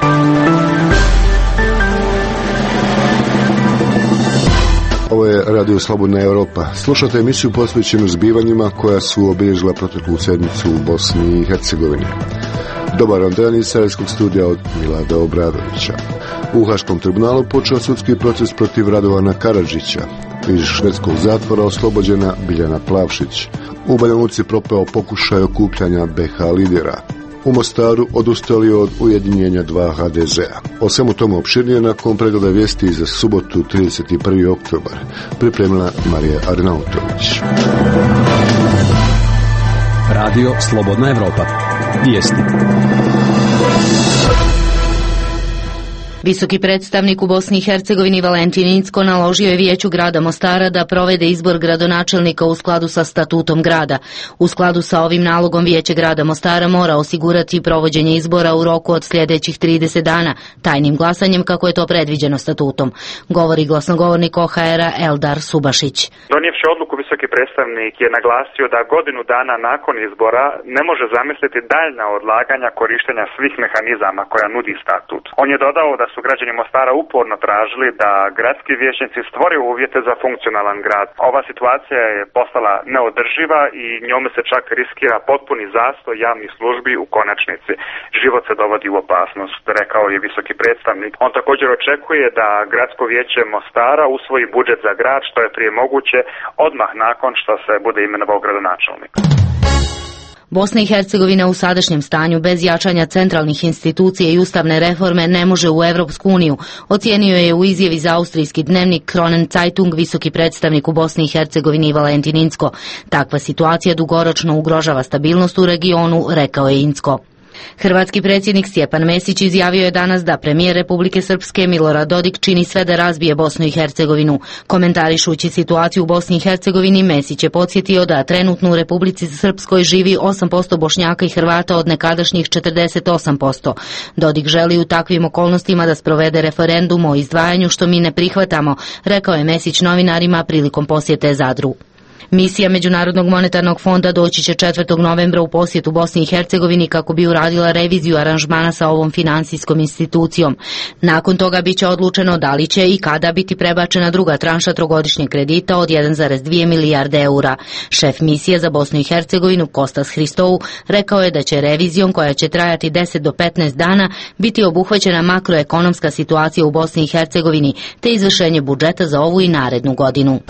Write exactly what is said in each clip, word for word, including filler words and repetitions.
Ovo je Radio Slobodna Europa. Slušate emisiju posvećenu zbivanjima koja su obilježila proteklu sedmicu u Bosni i Hercegovini. Dobar vam dan iz Sarajevskog studija od Milada Obradovića. U Haškom tribunalu počeo sudski proces protiv Radovana Karadžića. Iz švedskog zatvora oslobođena Biljana Plavšić. U Banja Luci propao pokušaj okupljanja be ha lidera. U Mostaru odustali od ujedinjenja dva ha de zea. O svemu tomu opširnije nakon pregleda vijesti za subotu trideset prvi oktobar. Pripremila Marija Arnautović. Radio Slobodna Evropa. Vijesti. Visoki predstavnik u Bosni i Hercegovini Valentin Incko naložio je Vijeću grada Mostara da provede izbor gradonačelnika u skladu sa statutom grada. U skladu sa ovim nalogom Vijeće grada Mostara mora osigurati provođenje izbora u roku od sljedećih trideset dana, tajnim glasanjem kako je to predviđeno statutom. Govori glasnogovornik o ha era Eldar Subašić. Donijevši odluku, visoki predstavnik je naglasio da godinu dana nakon izbora ne može zamisliti daljna odlaganja korištenja svih mehanizama koja nudi statut. On je dodao da su građani Mostara uporno tražili da gradski vijećnici stvoriju uvjete za funkcionalan grad. Ova situacija je postala neodrživa i njome se čak riskira potpuni zastoj javnih službi u konačnici. Život se dovodi u opasnost, rekao je visoki predstavnik. On također očekuje da gradsko vijeće Mostara usvoji budžet za grad što je prije moguće odmah nakon što se bude imenovao gradonačelnik. Bosna i Hercegovina u sadašnjem stanju bez jačanja centralnih institucija i ustavne reforme ne može u Evropsku uniju, ocijenio je u izjavi za austrijski dnevnik Kronen Zeitung visoki predstavnik u Bosni i Hercegovini Valentin Incko. Takva situacija dugoročno ugrožava stabilnost u regionu, rekao je Incko. Hrvatski predsjednik Stjepan Mesić izjavio je danas da premijer Republike Srpske Milorad Dodik čini sve da razbije Bosnu i Hercegovinu. Komentarišući situaciju u Bosni i Hercegovini, Mesić je podsjetio da trenutno u Republici Srpskoj živi osam posto Bošnjaka i Hrvata od nekadašnjih četrdeset osam posto. Dodik želi u takvim okolnostima da sprovede referendum o izdvajanju što mi ne prihvatamo, rekao je Mesić novinarima prilikom posjete Zadru. Misija Međunarodnog monetarnog fonda doći će četvrtog novembra u posjetu Bosni i Hercegovini kako bi uradila reviziju aranžmana sa ovom finansijskom institucijom. Nakon toga biće odlučeno da li će i kada biti prebačena druga tranša trogodišnjeg kredita od jedan zarez dvije milijarde eura. Šef misije za Bosnu i Hercegovinu Kostas Hristou rekao je da će revizijom koja će trajati deset do petnaest dana biti obuhvaćena makroekonomska situacija u Bosni i Hercegovini te izvršenje budžeta za ovu i narednu godinu.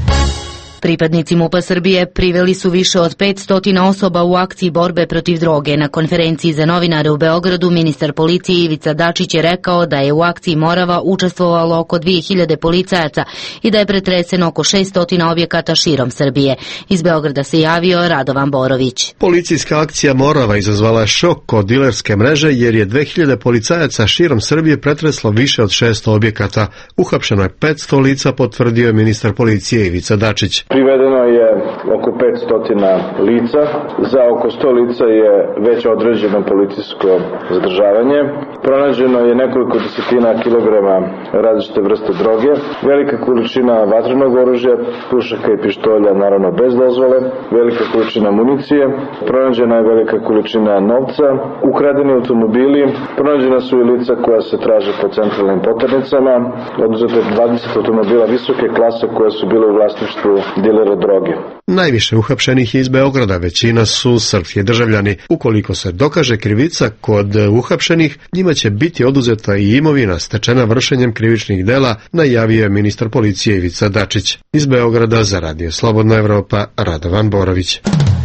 Pripadnici MUP-a Srbije priveli su više od petsto osoba u akciji borbe protiv droge. Na konferenciji za novinare u Beogradu ministar policije Ivica Dačić je rekao da je u akciji Morava učestvovalo oko dvije hiljade policajaca i da je pretreseno oko šesto objekata širom Srbije. Iz Beograda se javio Radovan Borović. Policijska akcija Morava izazvala je šok kod dilerske mreže jer je dve hiljade policajaca širom Srbije pretreslo više od šesto objekata. Uhapšeno je petsto lica, potvrdio je ministar policije Ivica Dačić. Privedeno je oko petsto lica, za oko sto lica je već određeno policijsko zadržavanje. Pronađeno je nekoliko desetina kilograma različite vrste droge, velika količina vatrenog oružja, pušaka i pištolja naravno bez dozvole, velika količina municije, pronađena je velika količina novca, ukradeni automobili, pronađena su i lica koja se traže po centralnim poternicama, oduzeto dvadeset automobila visoke klase koje su bile u vlasništvu dilera droge. Najviše uhapšenih iz Beograda, većina su srpski državljani. Ukoliko se dokaže krivica kod uhapšenih, njima će biti oduzeta i imovina stečena vršenjem krivičnih dela, najavio je ministar policije Ivica Dačić. Iz Beograda za Radio Slobodna Evropa, Radovan Borović.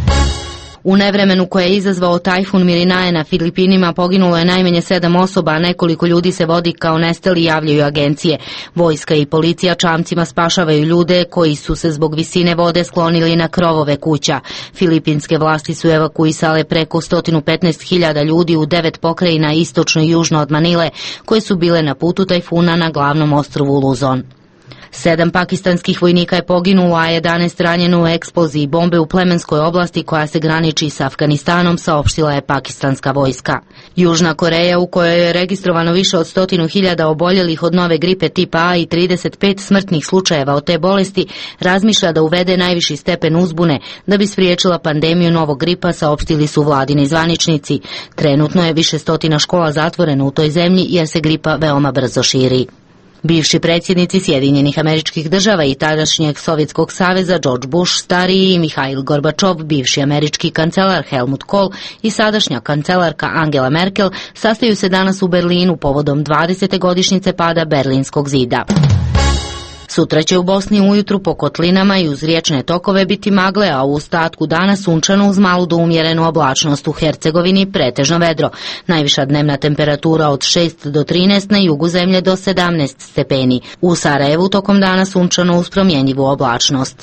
U nevremenu koje je izazvao tajfun Mirinaje na Filipinima poginulo je najmanje sedam osoba, a nekoliko ljudi se vodi kao nestali, javljaju agencije. Vojska i policija čamcima spašavaju ljude koji su se zbog visine vode sklonili na krovove kuća. Filipinske vlasti su evakuisale preko sto petnaest hiljada ljudi u devet pokrajina istočno i južno od Manile, koje su bile na putu tajfuna na glavnom ostrvu Luzon. Sedam pakistanskih vojnika je poginulo, a jedanaest ranjeno u eksploziji bombe u Plemenskoj oblasti koja se graniči s Afganistanom, saopštila je pakistanska vojska. Južna Koreja, u kojoj je registrovano više od stotinu hiljada oboljelih od nove gripe tipa A i trideset pet smrtnih slučajeva od te bolesti, razmišlja da uvede najviši stepen uzbune da bi spriječila pandemiju novog gripa, saopštili su vladini zvaničnici. Trenutno je više stotina škola zatvoreno u toj zemlji jer se gripa veoma brzo širi. Bivši predsjednici Sjedinjenih Američkih Država i tadašnjeg Sovjetskog saveza George Bush stariji i Mihail Gorbačov, bivši američki kancelar Helmut Kohl i sadašnja kancelarka Angela Merkel sastaju se danas u Berlinu povodom dvadesete godišnjice pada Berlinskog zida. Sutra će u Bosni ujutru po kotlinama i uz riječne tokove biti magle, a u ostatku dana sunčano uz malu do umjerenu oblačnost, u Hercegovini pretežno vedro. Najviša dnevna temperatura od šest do trinaest, na jugu zemlje do sedamnaest stepeni. U Sarajevu tokom dana sunčano uz promjenjivu oblačnost.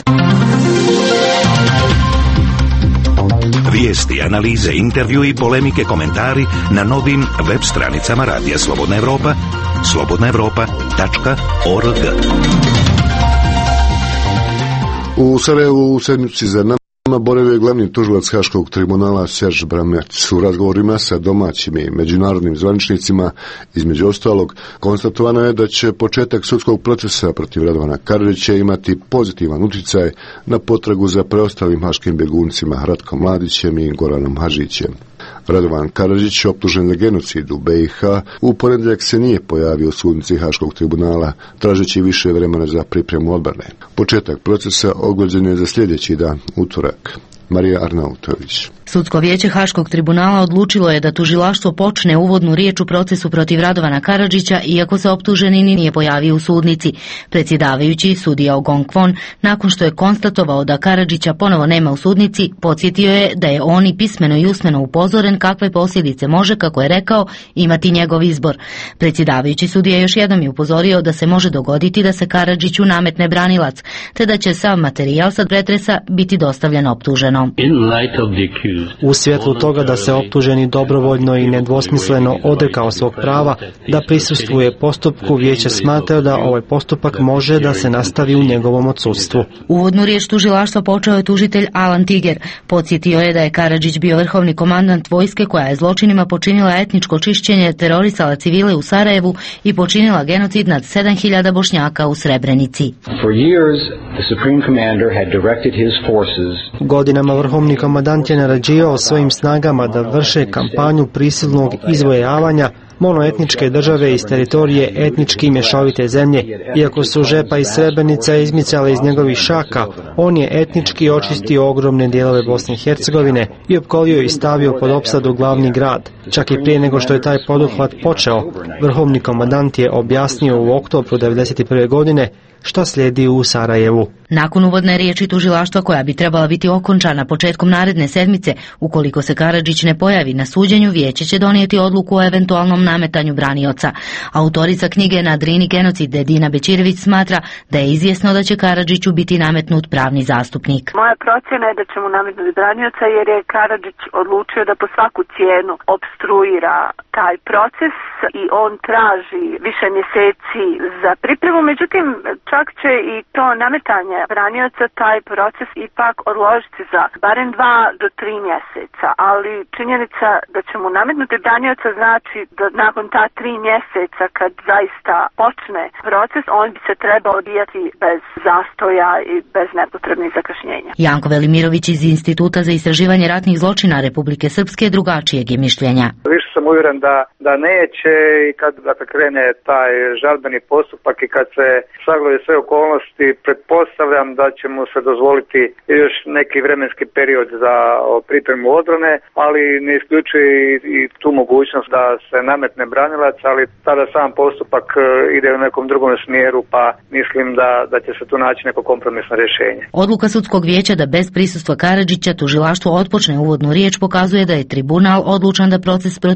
Vijesti, analize, intervju i polemike, komentari na novim web stranicama Radija Slobodna Evropa, slobodna evropa tačka org. U Sarajevu u sedmici za nama boravio je glavni tužilac Haškog tribunala Serž Bramjac. U razgovorima sa domaćim i međunarodnim zvaničnicima, između ostalog, konstatovano je da će početak sudskog procesa protiv Radovana Karadžića imati pozitivan utjecaj na potragu za preostalim haškim bjeguncima Ratkom Mladićem i Goranom Hadžićem. Radovan Karadžić, optužen za genocid u be i ha, u ponedjeljak se nije pojavio u sudnici Haškog tribunala, tražeći više vremena za pripremu odbrane. Početak procesa odgođen je za sljedeći dan, utorak. Marija Arnautović. Sudsko vijeće Haškog tribunala odlučilo je da tužilaštvo počne uvodnu riječ u procesu protiv Radovana Karadžića, iako se optuženi nije pojavio u sudnici. Predsjedavajući sudija Ogong Kwon, nakon što je konstatovao da Karadžića ponovo nema u sudnici, podsjetio je da je on i pismeno i usmeno upozoren kakve posljedice može, kako je rekao, imati njegov izbor. Predsjedavajući sudija još jednom je upozorio da se može dogoditi da se Karadžiću nametne branilac, te da će sav materijal sa pretresa biti dostavljen optuženom. U svjetlu toga da se optuženi dobrovoljno i nedvosmisleno odrekao svog prava da prisustvuje postupku, vijeće smatra da ovaj postupak može da se nastavi u njegovom odsustvu. Uvodnu riječ tužilaštva počeo je tužitelj Alan Tiger. Podsjetio je da je Karadžić bio vrhovni komandant vojske koja je zločinima počinila etničko čišćenje, terorisala civile u Sarajevu i počinila genocid nad sedam hiljada Bošnjaka u Srebrenici. Godinama vrhovni komandant je naređivao svojim snagama da vrše kampanju prisilnog izvojevanja monoetničke države iz teritorije etnički mješovite zemlje. Iako su Žepa i Srebrenica izmicale iz njegovih šaka, on je etnički očistio ogromne dijelove Bosne i Hercegovine i opkolio i stavio pod opsadu glavni grad. Čak i prije nego što je taj poduhvat počeo, vrhovni komandant je objasnio u oktobru devedeset prve godine što slijedi u Sarajevu. Nakon uvodne riječi tužilaštva, koja bi trebala biti okončana početkom naredne sedmice, ukoliko se Karadžić ne pojavi na suđenju, vijeće će donijeti odluku o eventualnom nametanju branioca. Autorica knjige Na Drini genocid Edina Bećirević smatra da je izvjesno da će Karadžiću biti nametnut pravni zastupnik. Moja procjena je da će mu nametnuti branioca jer je Karadžić odlučio da po svaku cijenu opstruira taj proces i on traži više mjeseci za pripremu. Međutim, čak će i to nametanje branioca taj proces ipak odložiti za barem dva do tri mjeseca, ali činjenica da će mu nametnuti branioca znači da nakon ta tri mjeseca kad zaista počne proces, on bi se trebao odvijati bez zastoja i bez nepotrebnih zakašnjenja. Janko Velimirović iz Instituta za istraživanje ratnih zločina Republike Srpske drugačijeg je mišljenja. Više sam uvjeren da, da neće i kad dakle, krene taj žalbeni postupak i kad se sagledaju sve okolnosti, pretpostavljam da će mu se dozvoliti još neki vremenski period za pripremu odbrane, ali ne isključuje i, i tu mogućnost da se nametne branilac, ali tada sam postupak ide u nekom drugom smjeru, pa mislim da, da će se tu naći neko kompromisno rješenje. Odluka sudskog vijeća da bez prisustva Karadžića tužilaštvo otpočne uvodnu riječ pokazuje da je tribunal odlučan da proces protiv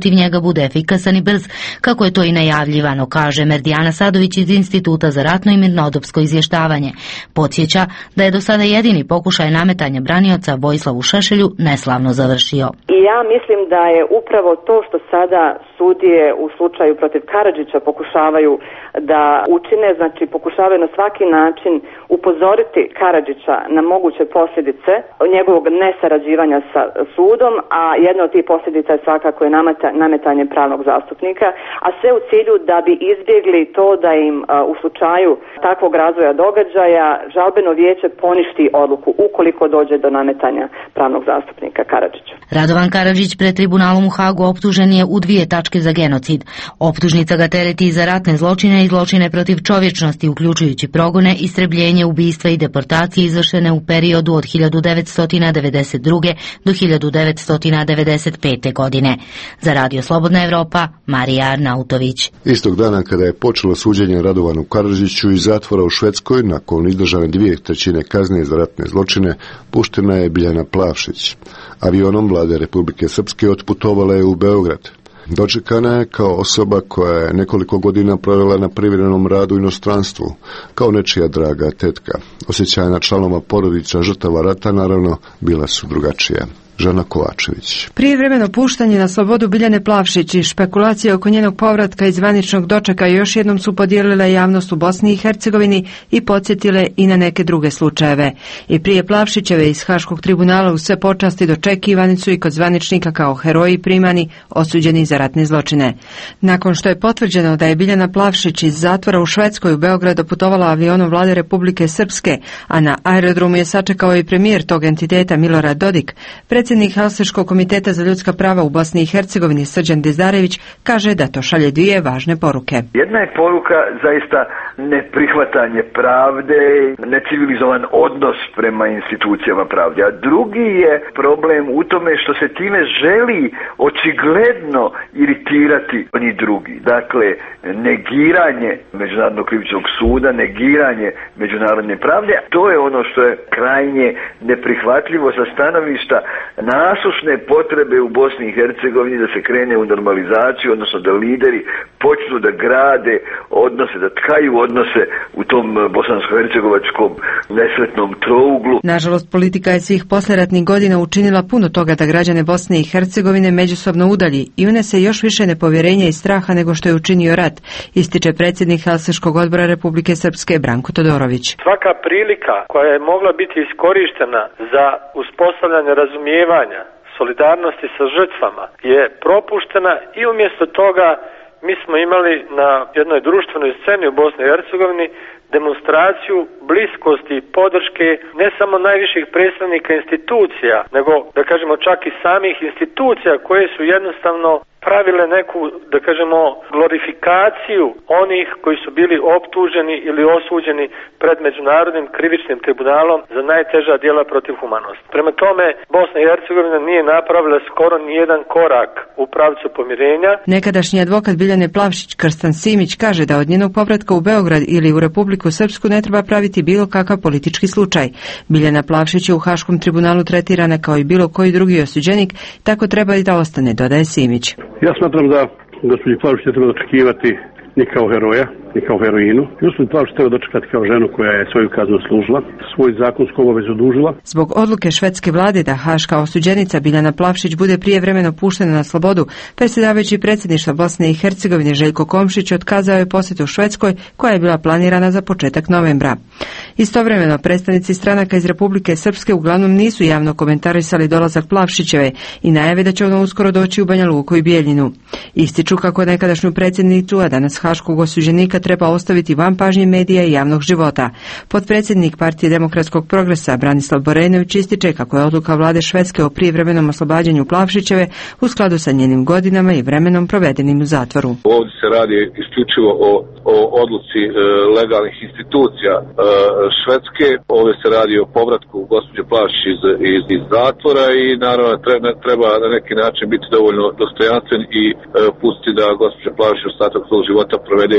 protiv njega bude efikasan i brz, kako je to i najavljivano, kaže Merdijana Sadović iz Instituta za ratno i mirnodopsko izvještavanje. Podsjeća da je do sada jedini pokušaj nametanja branioca Vojislavu Šešelju neslavno završio. I ja mislim da je upravo to što sada sudije u slučaju protiv Karadžića pokušavaju da učine, znači pokušavaju na svaki način upozoriti Karadžića na moguće posljedice njegovog nesarađivanja sa sudom, a jedna od tih posljedica je svakako je nametanje pravnog zastupnika, a sve u cilju da bi izbjegli to da im u slučaju takvog razvoja događaja žalbeno vijeće poništi odluku ukoliko dođe do nametanja pravnog zastupnika Karadžića. Radovan Karadžić pred tribunalom u Hagu optužen je u dvije tačke za genocid. Optužnica ga tereti za ratne zločine i zločine protiv čovječnosti, uključujući progone, istrebljenje, ubistva i deportacije izvršene u periodu od hiljadu devetsto devedeset druge. do hiljadu devetsto devedeset pete. godine. Za Radio Slobodna Evropa, Marija Arnautović. Istog dana kada je počelo suđenje Radovanu Karadžiću iz zatvora u Švedskoj, nakon izdržane dvije trećine kazne za ratne zločine, puštena je Biljana Plavšić. Avionom vlade Republike Srpske otputovala je u Beograd. Dočekana je kao osoba koja je nekoliko godina provela na privremenom radu u inostranstvu, kao nečija draga tetka. Osjećanja članova porodica žrtava rata, naravno, bila su drugačija. Žana Kovačević. Prijevremeno puštanje na slobodu Biljane Plavšić i špekulacije oko njenog povratka iz zvaničnog dočeka još jednom su podijelile javnost u Bosni i Hercegovini i podsjetile i na neke druge slučajeve. I prije Plavšićeve iz Haškog tribunala u sve počasti dočekivani su i kod zvaničnika kao heroji primani, osuđeni za ratne zločine. Nakon što je potvrđeno da je Biljana Plavšić iz zatvora u Švedskoj u Beograd doputovala avionom vlade Republike Srpske, a na aerodromu je sačekao i premijer tog entiteta Milorad Dodik, predsjednik Helsinškog komiteta za ljudska prava u Bosni i Hercegovini Srđan Dizdarević kaže da to šalje dvije važne poruke. Jedna je poruka zaista neprihvatanje pravde, necivilizovan odnos prema institucijama pravde, a drugi je problem u tome što se time želi očigledno iritirati oni drugi. Dakle, negiranje Međunarodnog krivičnog suda, negiranje međunarodne pravde, to je ono što je krajnje neprihvatljivo sa stanovišta nasušne potrebe u Bosni i Hercegovini da se krene u normalizaciju, odnosno da lideri počnu da grade odnose, da tkaju odnose u tom bosansko-hercegovačkom nesretnom trouglu. Nažalost, politika je svih poslijeratnih godina učinila puno toga da građane Bosne i Hercegovine međusobno udalji i unese još više nepovjerenja i straha nego što je učinio rat, ističe predsjednik Helsinškog odbora Republike Srpske Branko Todorović. Svaka prilika koja je mogla biti iskorištena za uspostavljanje razumijevanja, solidarnosti sa žrtvama je propuštena i umjesto toga mi smo imali na jednoj društvenoj sceni u Bosni i Hercegovini demonstraciju bliskosti i podrške ne samo najviših predstavnika institucija, nego da kažemo čak i samih institucija koje su jednostavno pravile neku, da kažemo, glorifikaciju onih koji su bili optuženi ili osuđeni pred Međunarodnim krivičnim tribunalom za najteža djela protiv humanosti. Prema tome, Bosna i Hercegovina nije napravila skoro nijedan korak u pravcu pomirenja. Nekadašnji advokat Biljane Plavšić Krstan Simić kaže da od njenog povratka u Beograd ili u Republiku Srpsku ne treba praviti bilo kakav politički slučaj. Biljana Plavšić je u Haškom tribunalu tretirana kao i bilo koji drugi osuđenik, tako treba i da ostane, dodaje Simić. Ja smatram da gospođi Plavšić treba dočekivati ni kao heroja, ni kao heroinu. Gospođu Plavšić treba dočekati kao ženu koja je svoju kaznu služila, svoju zakonsku obavezu dužila. Zbog odluke švedske vlade da haška osuđenica Biljana Plavšić bude prijevremeno puštena na slobodu, predsjedavajući predsjedništva Bosne i Hercegovine Željko Komšić otkazao je posjetu Švedskoj koja je bila planirana za početak novembra. Istovremeno, predstavnici stranaka iz Republike Srpske uglavnom nisu javno komentarisali dolazak Plavšićeve i najave da će ono uskoro doći u Banja Luku i Bijeljinu. Ističu kako nekadašnju predsjednicu, a danas haškog osuđenika treba ostaviti van pažnje medija i javnog života. Potpredsjednik Partije demokratskog progresa Branislav Borenović ističe kako je odluka vlade Švedske o prijevremenom oslobađanju Plavšićeve u skladu sa njenim godinama i vremenom provedenim u zatvoru. Ovdje se radi isključivo o, o odluci e, legalnih institucija e, Švedske. Ovdje se radi o povratku gospođe Plavšić iz, iz, iz zatvora i naravno treba, treba na neki način biti dovoljno dostojanstven i e, pustiti da gospođa Plavšić ostatak svog života provede mirno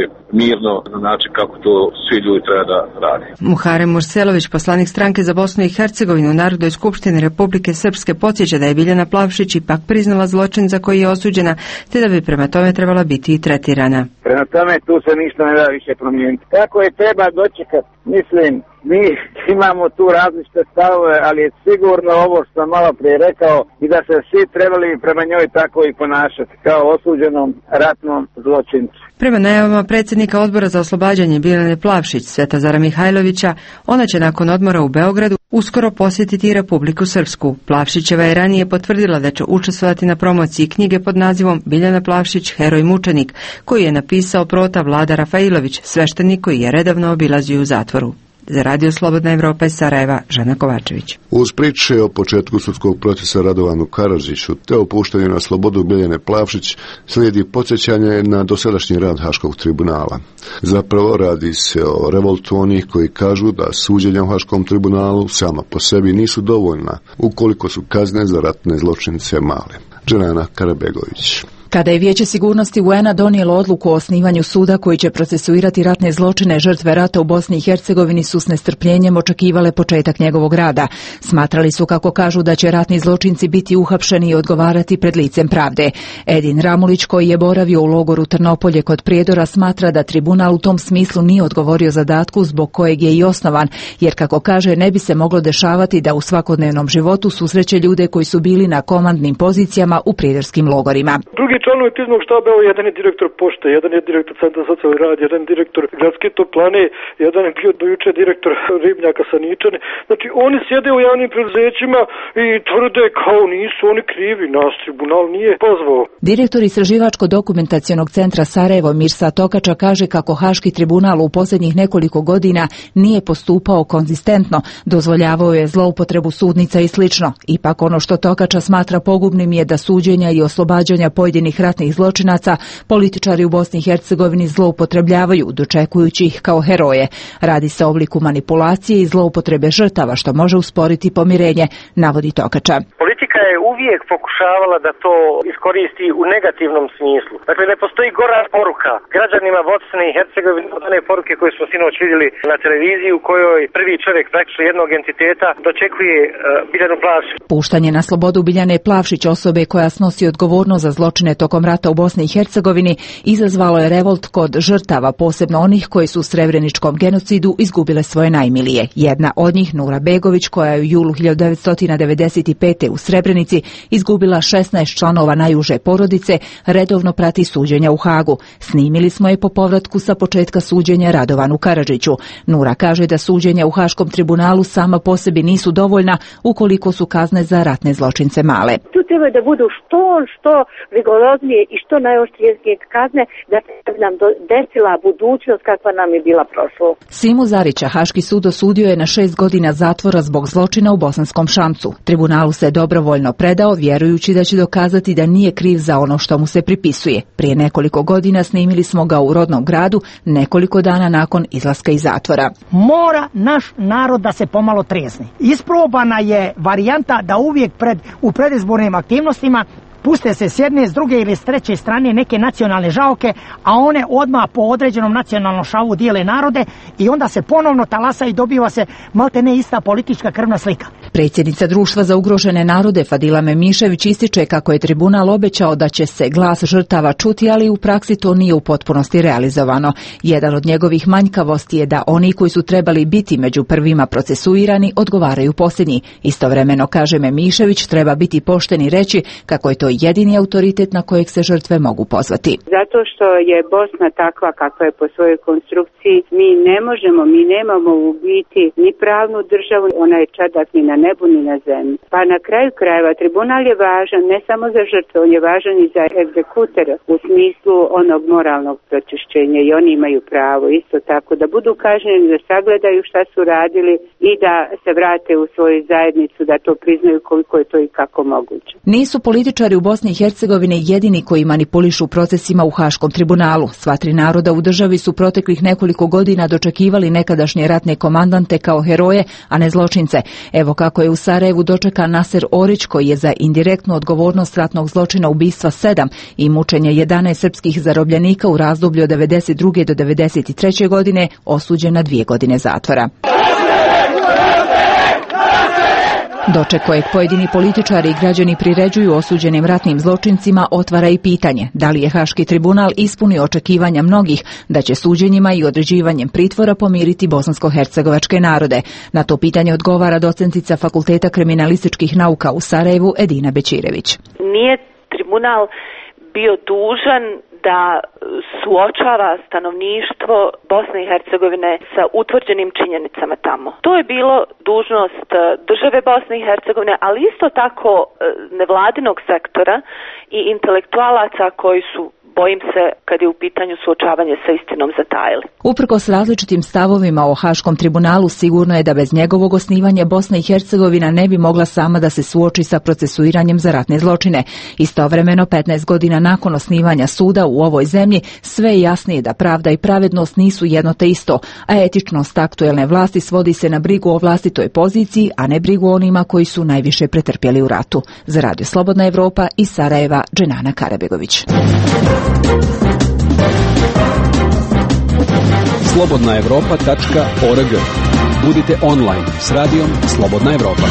mirno na način kako to svi ljudi treba da radi. Muharem Murselović, poslanik stranke za Bosnu i Hercegovinu u Narodnoj skupštini Republike Srpske, podsjeća da je Biljana Plavšić ipak priznala zločin za koji je osuđena, te da bi prema tome trebala biti i tretirana. Prema tome tu se ništa ne da više promijeniti. Kako je treba dočekati? Mislim, mi imamo tu različite stavove, ali je sigurno ovo što sam malo prije rekao i da se svi trebali prema njoj tako i ponašati, kao osuđenom ratnom zločincu. Prema najavama predsjednika Odbora za oslobađanje Biljane Plavšić, Svetozara Mihajlovića, ona će nakon odmora u Beogradu uskoro posjetiti Republiku Srpsku. Plavšićeva je ranije potvrdila da će učestvovati na promociji knjige pod nazivom Biljana Plavšić, heroj mučenik, koju je napisao prota Vlada Rafailović, sveštenik koji je redovno obilazio u zatvoru. Za Radio Slobodna Evropa iz Sarajeva, Žana Kovačević. Uz priče o početku sudskog procesa Radovanu Karadžiću te o puštanju na slobodu Biljane Plavšić slijedi podsjećanje na dosadašnji rad Haškog tribunala. Zapravo radi se o revoltu onih koji kažu da suđenja u Haškom tribunalu sama po sebi nisu dovoljna ukoliko su kazne za ratne zločince male. Dženana Karabegović. Kada je Vijeće sigurnosti U N A donijelo odluku o osnivanju suda koji će procesuirati ratne zločine žrtve rata u Bosni i Hercegovini, su s nestrpljenjem očekivale početak njegovog rada. Smatrali su, kako kažu, da će ratni zločinci biti uhapšeni i odgovarati pred licem pravde. Edin Ramulić, koji je boravio u logoru Trnopolje kod Prijedora, smatra da tribunal u tom smislu nije odgovorio zadatku zbog kojeg je i osnovan, jer, kako kaže, ne bi se moglo dešavati da u svakodnevnom životu susreće ljude koji su bili na komandnim pozicijama u prijedorskim logorima. Drugi članovi kriznog štaba, evo, jedan je direktor pošte, jedan je direktor Centra socijalni rad, jedan direktor gradske toplane, jedan je bio dojuče direktor ribnjaka Saničane. Znači, oni sjede u javnim preduzećima i tvrde kao nisu oni krivi, nas tribunal nije pozvao. Direktor Istraživačko-dokumentacionog centra Sarajevo Mirsa Tokača kaže kako Haški tribunal u posljednjih nekoliko godina nije postupao konzistentno, dozvoljavao je zloupotrebu sudnica i slično. Ipak ono što Tokača smatra pogubnim je da suđenja i oslobađanja pojedinih ratnih zločinaca političari u Bosni i Hercegovini zloupotrebljavaju, dočekujući ih kao heroje. Radi se o obliku manipulacije i zloupotrebe žrtava, što može usporiti pomirenje, navodi Tokača. Politika je uvijek pokušavala da to iskoristi u negativnom smislu. Dakle, ne postoji gora poruka građanima Bosne i Hercegovine od one poruke koje smo sinoć vidjeli na televiziji, u kojoj prvi čovjek praktično jednog entiteta dočekuje uh, Biljanu Plavšić. Puštanje na slobodu Biljane Plavšić, osobe koja snosi odgovornost za zločine tokom rata u Bosni i Hercegovini, izazvalo je revolt kod žrtava, posebno onih koji su u Srebreničkom genocidu izgubile svoje najmilije. Jedna od njih, Nura Begović, koja je u julu hiljadu devetsto devedeset pete. u Srebrenici izgubila šesnaest članova najuže porodice, redovno prati suđenja u Hagu. Snimili smo je po povratku sa početka suđenja Radovanu Karadžiću. Nura kaže da suđenja u Haškom tribunalu sama po sebi nisu dovoljna ukoliko su kazne za ratne zločince male. Tu treba da budu što, što rigoroznije i što najoštrije kazne, da se nam desila budućnost kakva nam je bila prošlo. Simu Zarića Haški sud osudio je na šest godina zatvora zbog zločina u Bosanskom Šamcu. Tribunalu se dobrovoljno predao, vjerujući da će dokazati da nije kriv za ono što mu se pripisuje. Prije nekoliko godina snimili smo ga u rodnom gradu, nekoliko dana nakon izlaska iz zatvora. Mora naš narod da se pomalo trezni. Isprobana je varijanta da uvijek pred, u predizbornim aktivnostima puste se s jedne, s druge ili s treće strane neke nacionalne žaoke, a one odmah po određenom nacionalnom šavu dijele narode i onda se ponovno talasa i dobiva se maltene ista politička krvna slika. Predsjednica Društva za ugrožene narode Fadila Memišević ističe kako je tribunal obećao da će se glas žrtava čuti, ali u praksi to nije u potpunosti realizovano. Jedan od njegovih manjkavosti je da oni koji su trebali biti među prvima procesuirani odgovaraju posljednji. Istovremeno, kaže Memišević, treba biti pošten i reći kako je to jedini autoritet na kojeg se žrtve mogu pozvati. Zato što je Bosna takva kakva je po svojoj konstrukciji, mi ne možemo, mi nemamo u biti ni pravnu državu, ona je čadak ni na nebu ni na zemlji. Pa na kraju krajeva tribunal je važan ne samo za žrtve, on je važan i za egzekutera u smislu onog moralnog pročišćenja i oni imaju pravo isto tako da budu kažnjeni, da sagledaju šta su radili i da se vrate u svoju zajednicu, da to priznaju koliko je to i kako moguće. Nisu političari u Bosni i Hercegovini jedini koji manipulišu procesima u Haškom tribunalu. Sva tri naroda u državi su proteklih nekoliko godina dočekivali nekadašnje ratne komandante kao heroje, a ne zločince. Evo kako kako je u Sarajevu dočekan Naser Orić, koji je za indirektnu odgovornost ratnog zločina ubistva sedam i mučenja jedanaest srpskih zarobljenika u razdoblju od devedeset druge do devedeset treće godine osuđen na dvije godine zatvora. Doček kojeg pojedini političari i građani priređuju osuđenim ratnim zločincima otvara i pitanje da li je Haški tribunal ispunio očekivanja mnogih da će suđenjima i određivanjem pritvora pomiriti bosansko-hercegovačke narode. Na to pitanje odgovara docentica Fakulteta kriminalističkih nauka u Sarajevu Edina Bećirević. Nije tribunal bio dužan da suočava stanovništvo Bosne i Hercegovine sa utvrđenim činjenicama tamo. To je bilo dužnost države Bosne i Hercegovine, ali isto tako nevladinog sektora i intelektualaca koji su, bojim se, kad je u pitanju suočavanje sa istinom, zatajili. Uprkos različitim stavovima o Haškom tribunalu, sigurno je da bez njegovog osnivanja Bosna i Hercegovina ne bi mogla sama da se suoči sa procesuiranjem za ratne zločine. Istovremeno, petnaest godina nakon osnivanja suda u ovoj zemlji, sve je jasnije da pravda i pravednost nisu jedno te isto, a etičnost aktuelne vlasti svodi se na brigu o vlastitoj poziciji, a ne brigu onima koji su najviše pretrpjeli u ratu. Za Radio Slobodna Evropa iz Sarajeva, Dženana Karabegović. slobodna evropa tačka org. Budite online s radijom Slobodna Evropa.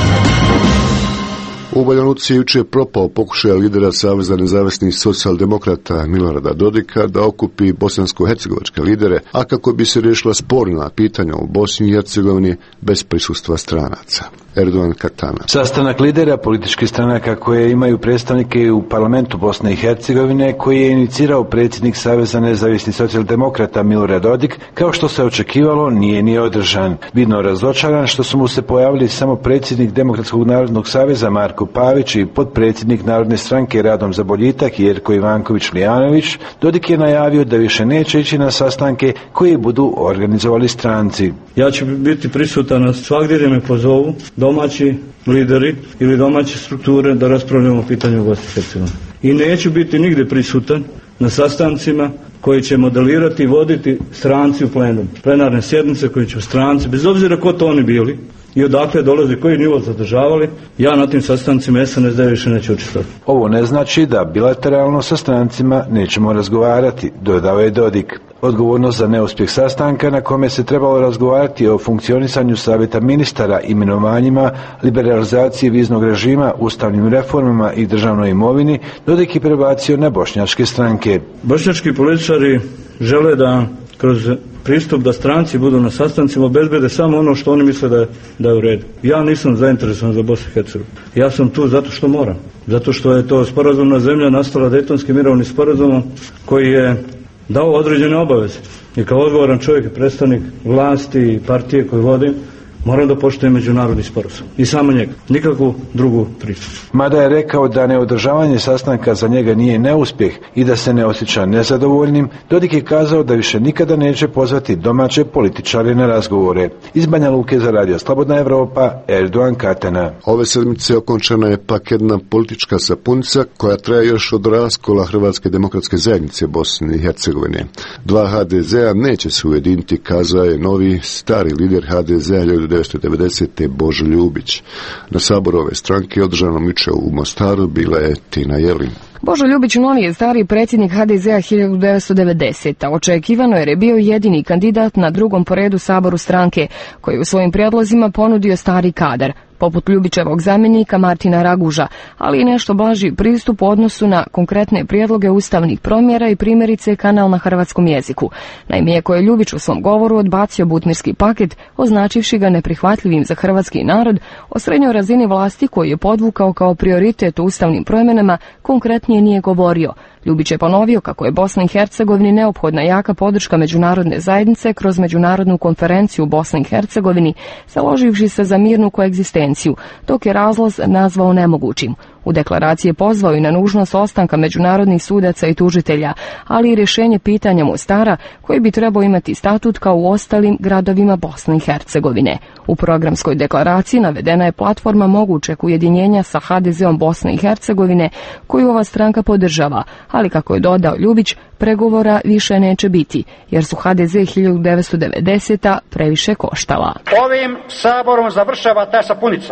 U Banja Luci je jučer propao pokušaj lidera Saveza nezavisnih socijaldemokrata Milorada Dodika da okupi bosansko-hercegovačke lidere, a kako bi se riješila sporna pitanja u Bosni i Hercegovini bez prisustva stranaca. Erdogan Katana. Sastanak lidera političkih stranaka koje imaju predstavnike u parlamentu Bosne i Hercegovine, koji je inicirao predsjednik Saveza nezavisnih socijaldemokrata Milorad Dodik, kao što se očekivalo, nije ni održan. Vidno razočaran što su mu se pojavili samo predsjednik Demokratskog narodnog saveza Marko Pavić i potpredsjednik Narodne stranke Radom za boljitak Jerko Ivanković Lijanović, Dodik je najavio da više neće ići na sastanke koje budu organizovali stranci. Ja ću biti prisutan svagdje gdje me pozovu domaći lideri ili domaće strukture da raspravljamo o pitanju Bosne i Hercegovine. I neću biti nigdje prisutan na sastancima koji će modelirati i voditi stranci u plenum. Plenarne sjednice koje će stranci, bez obzira ko to oni bili i odakle dolaze, koji nivo zadržavali, ja na tim sastancima S N S D više neću učestvovati. Ovo ne znači da bilateralno sa strancima nećemo razgovarati, dodao je Dodik. Odgovornost za neuspjeh sastanka na kome se trebalo razgovarati o funkcionisanju savjeta ministara, imenovanjima, liberalizaciji viznog režima, ustavnim reformama i državnoj imovini, Dodik je prebacio na bošnjačke stranke. Bošnjački političari žele da kroz pristup da stranci budu na sastancima obezbede samo ono što oni misle da je, da je u redu. Ja nisam zainteresovan za Bosnu i Hercegovinu. Ja sam tu zato što moram. Zato što je to sporazumna zemlja nastala Dejtonskim mirovnim sporazumom koji je dao određene obaveze. I kao odgovoran čovjek i predstavnik vlasti i partije koju vodim, moram da poštujem međunarodni sporazum. I samo njega. Nikakvu drugu priču. Mada je rekao da neodržavanje sastanka za njega nije neuspjeh i da se ne osjeća nezadovoljnim, Dodik je kazao da više nikada neće pozvati domaće političare na razgovore. Iz Banja Luke za Radio Slobodna Evropa, Erdogan Katana. Ove sedmice okončana je pak jedna politička sapunica koja traje još od raskola Hrvatske demokratske zajednice Bosne i Hercegovine. Dva H D Z-a neće se ujediniti, kazao je novi stari lider H D Z-a hiljadu devetsto devedesete. Božo Ljubić. Na saboru ove stranke održanom jučer u Mostaru bila je Tina Jelin. Božo Ljubić novi je stari predsjednik H D Z-a hiljadu devetsto devedesete. Očekivano jer je bio jedini kandidat na drugom po redu saboru stranke, koji u svojim prijedlozima ponudio stari kadar, poput Ljubićevog zamjenika Martina Raguža, ali i nešto blaži pristup u odnosu na konkretne prijedloge ustavnih promjera i primjerice kanal na hrvatskom jeziku. Naime, iako je Ljubić u svom govoru odbacio Butmirski paket, označivši ga neprihvatljivim za hrvatski narod, o srednjoj razini vlasti koji je podvukao kao prioritet u ustavnim promjenama, konkretnije nije govorio. Ljubić je ponovio kako je Bosni i Hercegovini neophodna jaka podrška međunarodne zajednice kroz međunarodnu konferenciju u Bosni i Hercegovini, založivši se za mirnu koegzistenciju, dok je razlaz nazvao nemogućim. U deklaraciji je pozvao i na nužnost ostanka međunarodnih sudaca i tužitelja, ali i rješenje pitanja Mostara, koji bi trebao imati statut kao u ostalim gradovima Bosne i Hercegovine. U programskoj deklaraciji navedena je platforma mogućeg ujedinjenja sa H D Z-om Bosne i Hercegovine, koju ova stranka podržava, ali kako je dodao Ljubić, pregovora više neće biti, jer su H D Z hiljadu devetsto devedesete. previše koštala. Ovim saborom završava ta sapunica.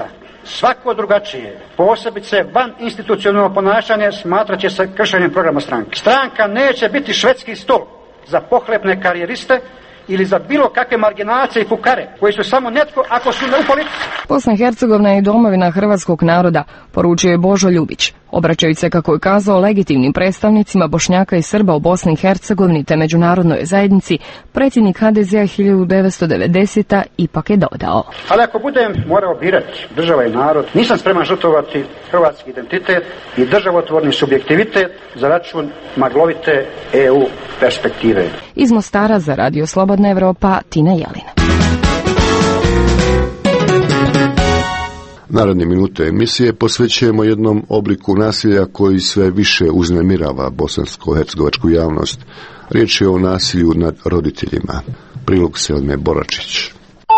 svako drugačije, posebice van institucionalno ponašanje, smatrat će se kršenjem programa stranke. Stranka neće biti švedski stol za pohlepne karijeriste ili za bilo kakve marginacije i fukare koji su samo netko ako su u politici. Bosna i Hercegovina je domovina hrvatskog naroda, poručio je Božo Ljubić, obraćajući se, kako je kazao, legitimnim predstavnicima Bošnjaka i Srba u Bosni i Hercegovini te međunarodnoj zajednici. Predsjednik ha de zea hiljadu devetsto devedesete. ipak je dodao: Ali ako budem morao birati država i narod, nisam spreman žrtvovati hrvatski identitet i državotvorni subjektivitet za račun maglovite e u perspektive. Iz Mostara za Radio Slobodna Evropa, Tina Jelina. Naredne minute emisije posvećujemo jednom obliku nasilja koji sve više uznemirava bosansko-hercegovačku javnost. Riječ je o nasilju nad roditeljima. Prilog Selme Boračić.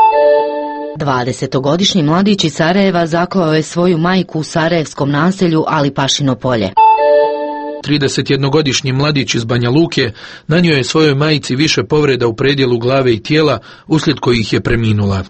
dvadesetogodišnji mladić iz Sarajeva zaklao je svoju majku u sarajevskom naselju Alipašino polje. tridesetjednogodišnji mladić iz Banja Luke nanio je svojoj majici više povreda u predjelu glave i tijela, uslijed kojih je preminula.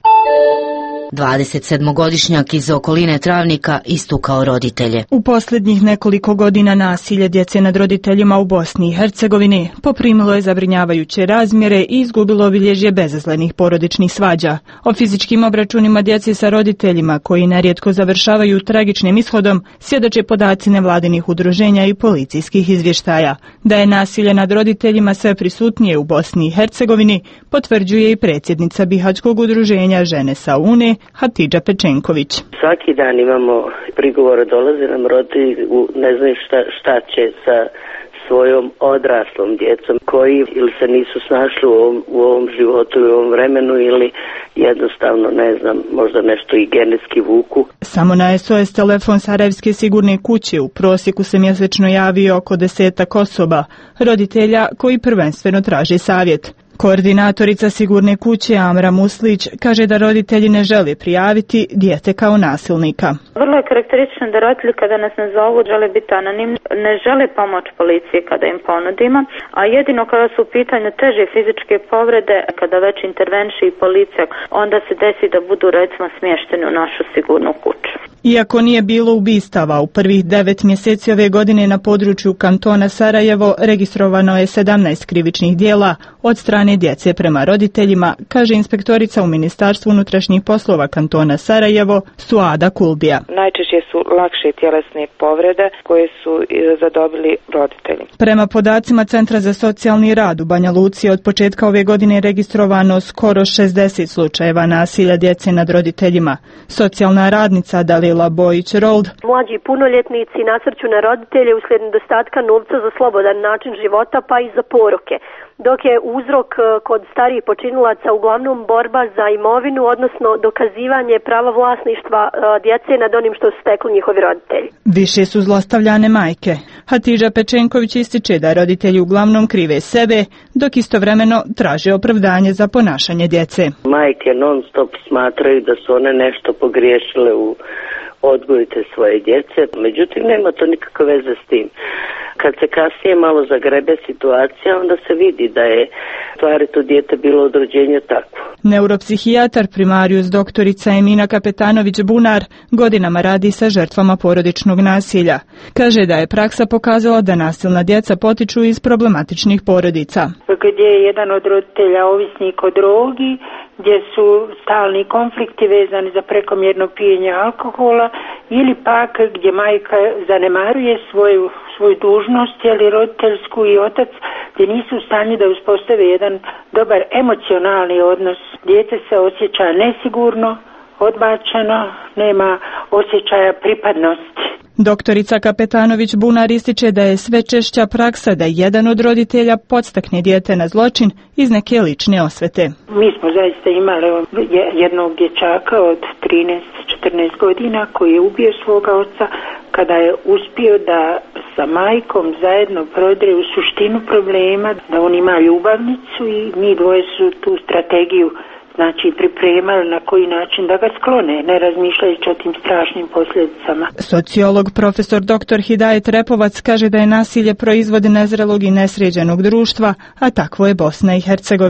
dvadesetsedmogodišnjak iz okoline Travnika istukao roditelje. U posljednjih nekoliko godina nasilje djece nad roditeljima u Bosni i Hercegovini poprimilo je zabrinjavajuće razmjere i izgubilo obilježje bezazlenih porodičnih svađa. O fizičkim obračunima djece sa roditeljima, koji nerijetko završavaju tragičnim ishodom, svjedoče podaci nevladinih udruženja i policijskih izvještaja. Da je nasilje nad roditeljima sve prisutnije u Bosni i Hercegovini, potvrđuje i predsjednica Bihaćkog udruženja Žene sa Une, Hatidža Pečenković. Svaki dan imamo prigovore, dolaze nam roditelji, ne znaju šta, šta će sa svojom odraslom djecom koji ili se nisu snašli u ovom, u ovom životu i u ovom vremenu ili jednostavno, ne znam, možda nešto i genetski vuku. Samo na es o es telefon Sarajevske sigurne kuće u prosjeku se mjesečno javi oko desetak osoba, roditelja koji prvenstveno traže savjet. Koordinatorica sigurne kuće Amra Muslić kaže da roditelji ne žele prijaviti dijete kao nasilnika. Vrlo je karakteristično da roditelji kada nas ne zovu žele biti anonimni, ne žele pomoć policije kada im ponudimo, a jedino kada su u pitanju teže fizičke povrede, kada već intervenši i policija, onda se desi da budu recimo smješteni u našu sigurnu kuću. Iako nije bilo ubistava, u prvih devet mjeseci ove godine na području kantona Sarajevo registrovano je sedamnaest krivičnih dijela od strane djece prema roditeljima, kaže inspektorica u Ministarstvu unutrašnjih poslova kantona Sarajevo, Suada Kulbija. Najčešće su lakše tjelesne povrede koje su zadobili roditelji. Prema podacima Centra za socijalni rad u Banja Luci od početka ove godine registrovano skoro šezdeset slučajeva nasilja djece nad roditeljima. Socijalna radnica Dalila Bojić-Rold. Mlađi punoljetnici nasrću na roditelje uslijed nedostatka novca za slobodan način života pa i za poroke, dok je uzrok kod starijih počinilaca uglavnom borba za imovinu, odnosno dokazivanje prava vlasništva djece nad onim što su stekli njihovi roditelji. Više su zlostavljane majke. Hatidža Pečenković ističe da roditelji uglavnom krive sebe, dok istovremeno traže opravdanje za ponašanje djece. Majke non stop smatraju da su one nešto pogriješile u odgojite svoje djece, međutim nema to nikakve veze s tim. Kad se kasnije malo zagrebe situacija, onda se vidi da je stvari to dijete bilo od rođenja takvo. Neuropsihijatar primarius doktorica Emina Kapetanović-Bunar godinama radi sa žrtvama porodičnog nasilja. Kaže da je praksa pokazala da nasilna djeca potiču iz problematičnih porodica. Gdje je jedan od roditelja ovisnik o drogi, gdje su stalni konflikti vezani za prekomjerno pijenje alkohola ili pak gdje majka zanemaruje svoju, svoju dužnost, ili roditeljsku i otac gdje nisu u stanju da uspostave jedan dobar emocionalni odnos. Dijete se osjeća nesigurno, odbačeno, nema osjećaja pripadnosti. Doktorica Kapetanović-Bunar ističe da je sve češća praksa da jedan od roditelja podstakne dijete na zločin iz neke lične osvete. Mi smo zaista imali jednog dječaka od trinaest četrnaest godina koji je ubio svoga oca kada je uspio da sa majkom zajedno prodre u suštinu problema, da on ima ljubavnicu i mi dvoje su tu strategiju znači pripremali na koji način da ga sklone, ne razmišljajući o tim strašnim posljedicama. Sociolog profesor doktor Hidajet Repovac kaže da je nasilje proizvod nezrelog i nesređenog društva, a takvo je Bosna i Hercegovina. Znači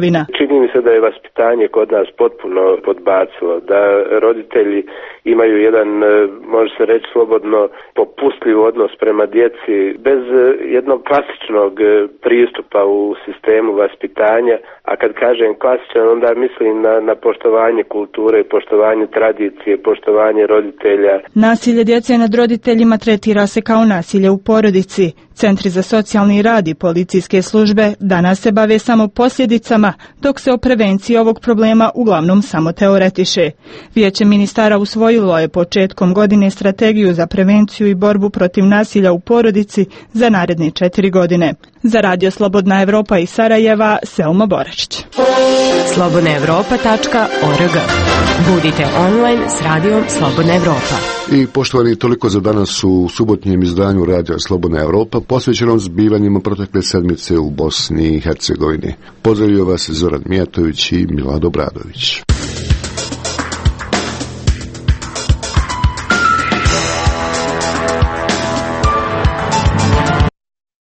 čini mi se da je vaspitanje kod nas potpuno podbacilo, da roditelji imaju jedan, može se reći slobodno, popustljiv odnos prema djeci, bez jednog klasičnog pristupa u sistemu vaspitanja, a kad kažem klasičan, onda mislim na, na poštovanje kulture, poštovanje tradicije, poštovanje roditelja. Nasilje djece nad roditeljima tretira se kao nasilje u porodici. Centri za socijalni rad i policijske službe danas se bave samo posljedicama, dok se o prevenciji ovog problema uglavnom samo teoretiše. Vijeće ministara usvojilo je početkom godine strategiju za prevenciju i borbu protiv nasilja u porodici za naredne četiri godine. Za Radio Slobodna Evropa iz Sarajeva, Selma Boračić. slobodna evropa tačka org. Budite online s Radijom Slobodna Evropa. I poštovani, toliko za danas u subotnjem izdanju Radija Slobodna Evropa, posvećenom zbivanjima protekle sedmice u Bosni i Hercegovini. Pozdravio vas Zoran Mijatović i Milado Bradović.